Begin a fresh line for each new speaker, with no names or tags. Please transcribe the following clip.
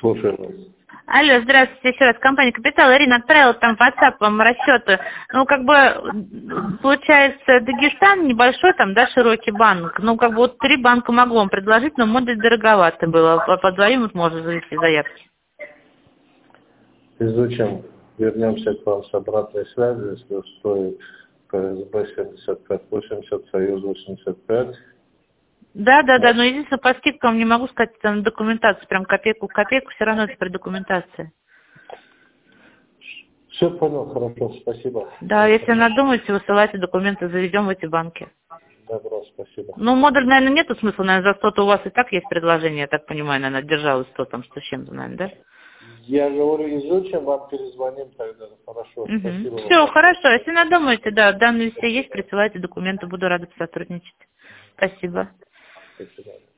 Слушаю вас.
Алло, здравствуйте еще раз. Компания «Капитал». Ирина отправила там в WhatsApp вам расчеты. Ну, как бы, получается, Дагестан небольшой, там, да, широкий банк. Ну, как бы, вот 3 банка могу вам предложить, но модуль дороговато было. По двоим вот можно завести заявки.
Изучим. Вернемся к вам с обратной связью, если устроит КСБ 7580, Союз 85.
Да, но единственное, по скидкам не могу сказать, там документацию, прям копейку в копейку, все равно это при документации.
Все понял, хорошо, спасибо.
Да, если надумаете, высылайте документы, заведем в эти банки.
Добро, спасибо.
Ну, модуль, наверное, нету смысла, наверное, за 100-то у вас и так есть предложение, я так понимаю, наверное, держалось 100 там, 100 с чем-то, наверное, да?
Я говорю, изучим, вам перезвоним тогда. Хорошо, спасибо.
Все, хорошо, если надумаете, да, данные все есть, присылайте документы, буду рада сотрудничать. Спасибо.
До свидания.